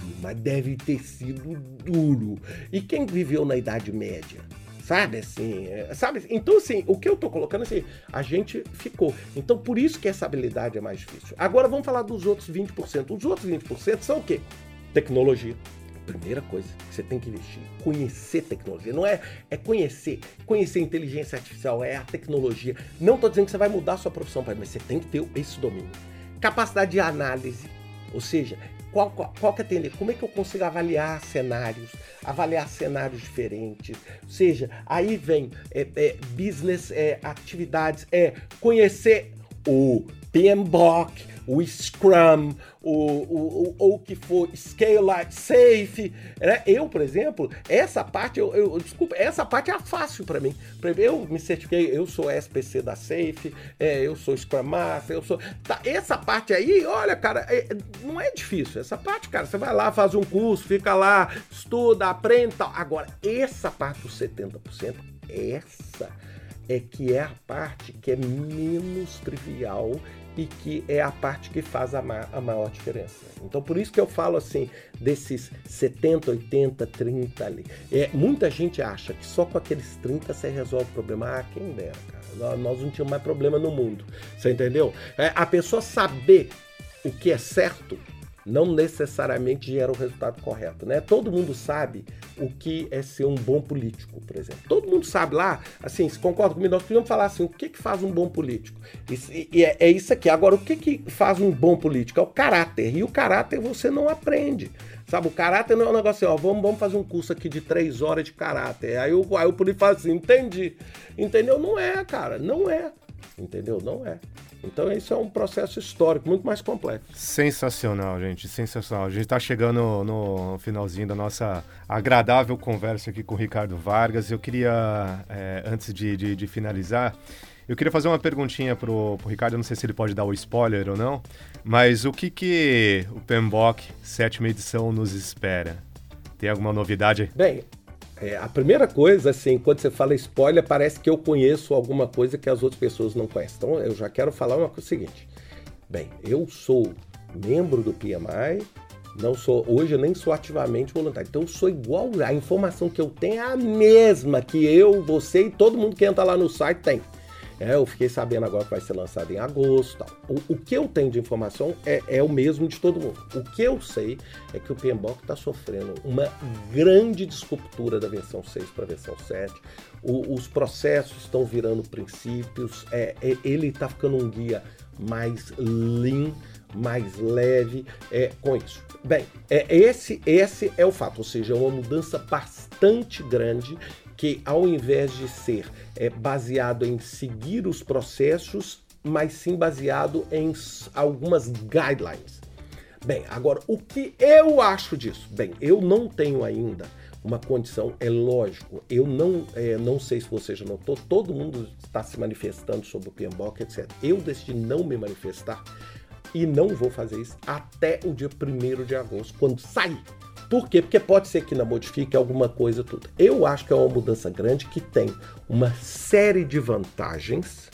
duro. E quem viveu na Idade Média? Sabe, assim, Então, assim, o que eu tô colocando, assim, a gente ficou. Então, por isso que essa habilidade é mais difícil. Agora, vamos falar dos outros 20%. Os outros 20% são o quê? Tecnologia. Primeira coisa que você tem que investir, conhecer tecnologia, não é conhecer inteligência artificial, é a tecnologia. Não estou dizendo que você vai mudar a sua profissão, mas você tem que ter esse domínio. Capacidade de análise, ou seja, qual que é a tendência? Como é que eu consigo avaliar cenários diferentes? Ou seja, aí vem business, atividades, conhecer o PMBOK, o Scrum, o que for, Scale Safe, Eu, por exemplo, essa parte, desculpa, essa parte é fácil para mim. Eu me certifiquei, eu sou SPC da Safe, eu sou Scrum Master, essa parte aí, olha, cara, não é difícil. Essa parte, cara, você vai lá, faz um curso, fica lá, estuda, aprende e tal. Agora, essa parte dos 70%, essa que é a parte que é menos trivial e que é a parte que faz a maior diferença. Então, por isso que eu falo assim, desses 70, 80, 30 ali. Muita gente acha que só com aqueles 30 você resolve o problema. Quem dera, cara. Nós não tínhamos mais problema no mundo. Você entendeu? A pessoa saber o que é certo não necessariamente gera o resultado correto, Todo mundo sabe o que é ser um bom político, por exemplo. Todo mundo sabe lá, assim, se concorda comigo, nós podemos falar assim, o que faz um bom político? É isso aqui. Agora, o que faz um bom político? É o caráter. E o caráter você não aprende. Sabe, o caráter não é um negócio assim, vamos fazer um curso aqui de 3 horas de caráter. Aí o político fala assim, entendi. Entendeu? Não é, cara, não é. Entendeu? Não é. Então isso é um processo histórico muito mais complexo. Sensacional, gente, sensacional. A gente está chegando no finalzinho da nossa agradável conversa aqui com o Ricardo Vargas. Eu queria, antes de finalizar, eu queria fazer uma perguntinha pro Ricardo, eu não sei se ele pode dar o spoiler ou não, mas o que o PMBOK 7ª edição nos espera? Tem alguma novidade? Bem, A primeira coisa, assim, quando você fala spoiler, parece que eu conheço alguma coisa que as outras pessoas não conhecem. Então, eu já quero falar uma coisa seguinte. Bem, eu sou membro do PMI, hoje eu nem sou ativamente voluntário. Então, eu sou igual, a informação que eu tenho é a mesma que eu, você e todo mundo que entra lá no site tem. Eu fiquei sabendo agora que vai ser lançado em agosto. Tal. O que eu tenho de informação é o mesmo de todo mundo. O que eu sei é que o PMBOK está sofrendo uma grande disruptura da versão 6 para a versão 7. Os processos estão virando princípios. Ele está ficando um guia mais lean, mais leve com isso. Bem, esse é o fato. Ou seja, é uma mudança bastante grande que ao invés de ser baseado em seguir os processos, mas sim baseado em algumas guidelines. Bem, agora, o que eu acho disso? Bem, eu não tenho ainda uma condição, é lógico, eu não sei se você já notou, todo mundo está se manifestando sobre o PMBOK, etc. Eu decidi não me manifestar e não vou fazer isso até o dia 1º de agosto, quando sair. Por quê? Porque pode ser que ainda modifique alguma coisa, tudo. Eu acho que é uma mudança grande que tem uma série de vantagens,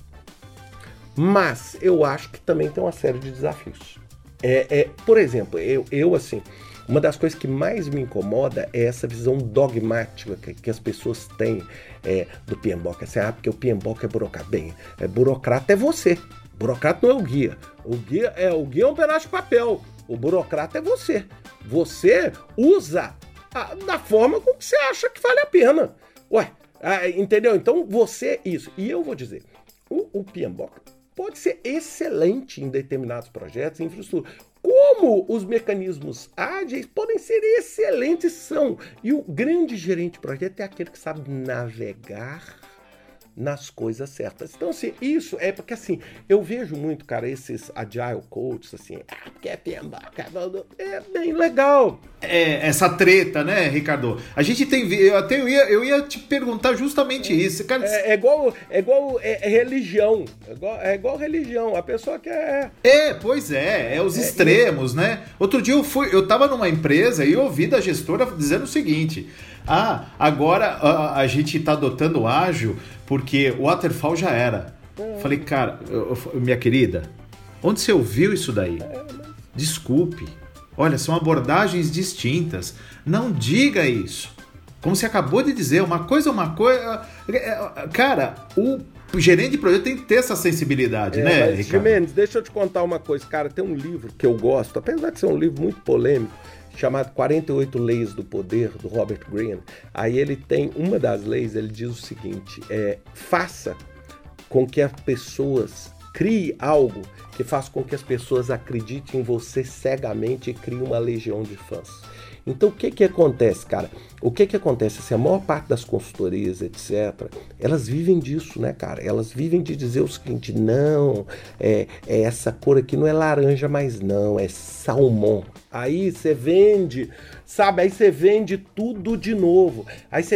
mas eu acho que também tem uma série de desafios. Por exemplo, eu assim, uma das coisas que mais me incomoda é essa visão dogmática que as pessoas têm do PMBOK. Assim, porque o PMBOK é burocrata. Bem, burocrata é você. Burocrata não é o guia. O guia é um pedaço de papel. O burocrata é você. Você usa da forma como você acha que vale a pena. Entendeu? Então isso. E eu vou dizer, o PMBOK pode ser excelente em determinados projetos, em infraestrutura. Como os mecanismos ágeis podem ser excelentes, são. E o grande gerente de projeto é aquele que sabe navegar nas coisas certas. Então, assim, isso é porque, assim, eu vejo muito, cara, esses agile coaches, assim, porque é PMBOK, é bem legal. Essa treta, né, Ricardo? A gente tem... Eu ia te perguntar justamente isso. Cara, é igual religião. É igual religião. A pessoa quer... Pois é os extremos, né? Outro dia eu tava numa empresa e eu ouvi da gestora dizendo o seguinte... agora a gente está adotando o ágil porque o waterfall já era. Falei, cara, minha querida, onde você ouviu isso daí? Desculpe. Olha, são abordagens distintas. Não diga isso. Como você acabou de dizer, uma coisa. Cara, o gerente de projeto tem que ter essa sensibilidade, né, mas, Ricardo? Gimenez, deixa eu te contar uma coisa. Cara, tem um livro que eu gosto, apesar de ser um livro muito polêmico, chamado 48 Leis do Poder, do Robert Greene. Aí ele tem, uma das leis, ele diz o seguinte, faça com que as pessoas, crie algo que faça com que as pessoas acreditem em você cegamente e crie uma legião de fãs. Então, o que acontece, cara? O que acontece? Assim, a maior parte das consultorias, etc., elas vivem disso, né, cara? Elas vivem de dizer o seguinte, não, essa cor aqui não é laranja mais não, é salmão. Aí você vende, sabe? Aí você vende tudo de novo.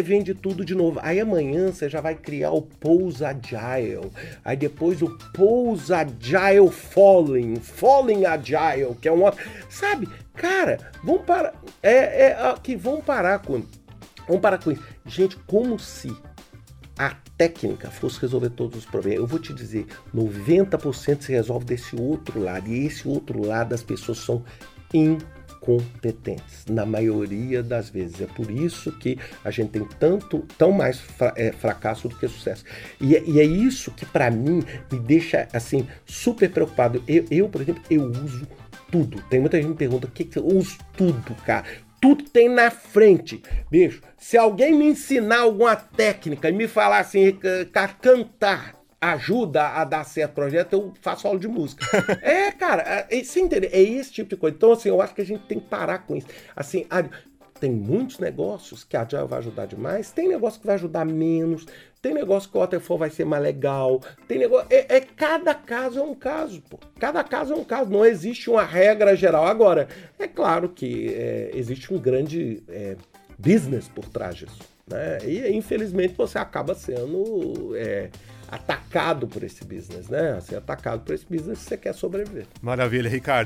Aí amanhã você já vai criar o Pulse Agile. Aí depois o Pulse Agile Falling Agile, que é um outro... Sabe? Cara, vamos parar. Vamos parar com isso. Gente, como se a técnica fosse resolver todos os problemas. Eu vou te dizer, 90% se resolve desse outro lado. E esse outro lado as pessoas são incompetentes, na maioria das vezes. É por isso que a gente tem tão mais fracasso do que sucesso. E é isso que, para mim, me deixa, assim, super preocupado. Eu, por exemplo, eu uso tudo. Tem muita gente que me pergunta, o que eu uso tudo, cara? Tudo tem na frente. Bicho, se alguém me ensinar alguma técnica e me falar assim, cantar ajuda a dar certo projeto, eu faço aula de música. Cara, você entende? É esse tipo de coisa. Então, assim, eu acho que a gente tem que parar com isso. Assim, tem muitos negócios que a Agile vai ajudar demais, tem negócio que vai ajudar menos, tem negócio que o Waterfall vai ser mais legal, tem negócio... cada caso é um caso, pô. Cada caso é um caso, não existe uma regra geral. Agora, é claro que existe um grande business por trás disso, né? E, infelizmente, você acaba sendo... atacado por esse business, né? Assim, atacado por esse business se você quer sobreviver. Maravilha, Ricardo.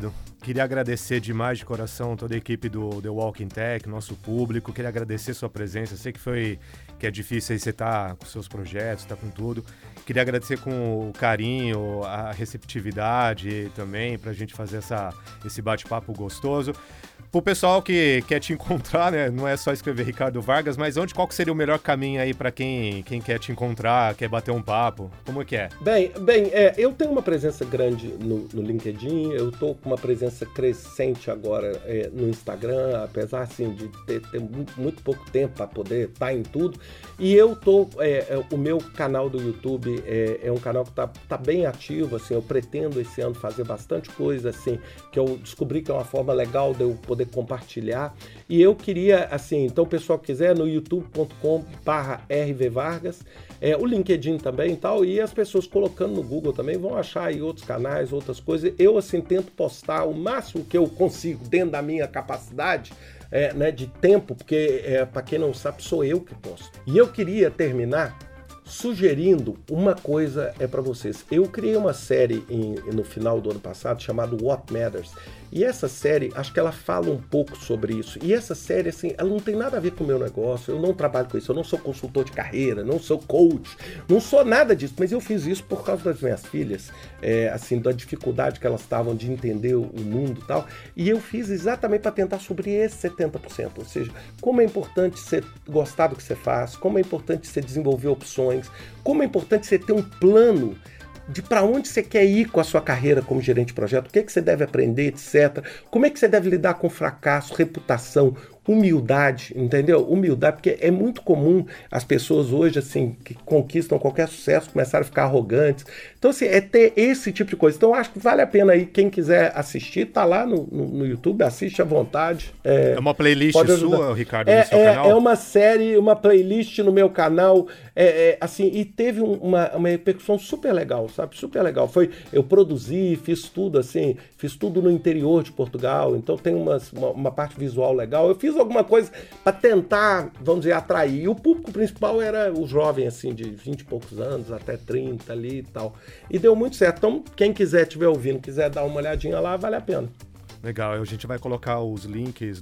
queria agradecer demais de coração toda a equipe do The Walking Tech, nosso público. Queria agradecer sua presença. Sei que é difícil aí você estar com seus projetos, com tudo. Queria agradecer com o carinho, a receptividade também, pra gente fazer esse bate-papo gostoso. Pro pessoal que quer te encontrar, né? Não é só escrever Ricardo Vargas, mas qual que seria o melhor caminho aí para quem quer te encontrar, quer bater um papo? Como é que é? Bem, eu tenho uma presença grande no LinkedIn, eu tô com uma presença crescente agora no Instagram, apesar assim, de ter muito pouco tempo para poder estar em tudo. E eu tô, o meu canal do YouTube é um canal que tá bem ativo, assim, eu pretendo esse ano fazer bastante coisa, assim, que eu descobri que é uma forma legal de eu poder compartilhar, e eu queria, assim, então o pessoal que quiser, no youtube.com/rvvargas, o LinkedIn também e tal, e as pessoas colocando no Google também vão achar aí outros canais, outras coisas. Eu, assim, tento postar o máximo que eu consigo dentro da minha capacidade, né, de tempo, porque, para quem não sabe, sou eu que posto. E eu queria terminar sugerindo uma coisa para vocês. Eu criei uma série no final do ano passado chamada What Matters, e essa série, acho que ela fala um pouco sobre isso. E essa série, assim, ela não tem nada a ver com o meu negócio, eu não trabalho com isso, eu não sou consultor de carreira, não sou coach, não sou nada disso, mas eu fiz isso por causa das minhas filhas, assim, da dificuldade que elas estavam de entender o mundo e tal, e eu fiz exatamente para tentar sobre esse 70%, ou seja, como é importante você gostar do que você faz, como é importante você desenvolver opções, como é importante você ter um plano de para onde você quer ir com a sua carreira como gerente de projeto, o que você deve aprender, etc. Como é que você deve lidar com fracasso, reputação, humildade, entendeu? Humildade, porque é muito comum as pessoas hoje, assim, que conquistam qualquer sucesso, começarem a ficar arrogantes. Então, assim, é ter esse tipo de coisa. Então, acho que vale a pena aí, quem quiser assistir, tá lá no YouTube, assiste à vontade. É uma playlist sua, Ricardo, no seu canal? É uma série, uma playlist no meu canal, assim, e teve uma repercussão super legal, sabe? Super legal. Eu produzi, fiz tudo, assim, fiz tudo no interior de Portugal, então tem uma parte visual legal. Eu fiz alguma coisa para tentar, vamos dizer, atrair. E o público principal era o jovem, assim, de 20 e poucos anos, até 30 ali e tal. E deu muito certo. Então, quem quiser, estiver ouvindo, quiser dar uma olhadinha lá, vale a pena. Legal, a gente vai colocar os links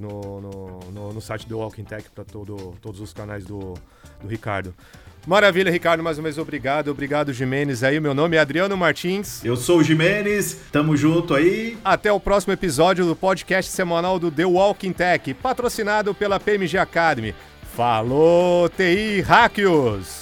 no site do Walking Tech para todos os canais do Ricardo. Maravilha, Ricardo, mais uma vez obrigado. Obrigado, Gimenez. Aí, meu nome é Adriano Martins. Eu sou o Gimenez, tamo junto aí. Até o próximo episódio do podcast semanal do The Walking Tech, patrocinado pela PMG Academy. Falou, TI Hackios!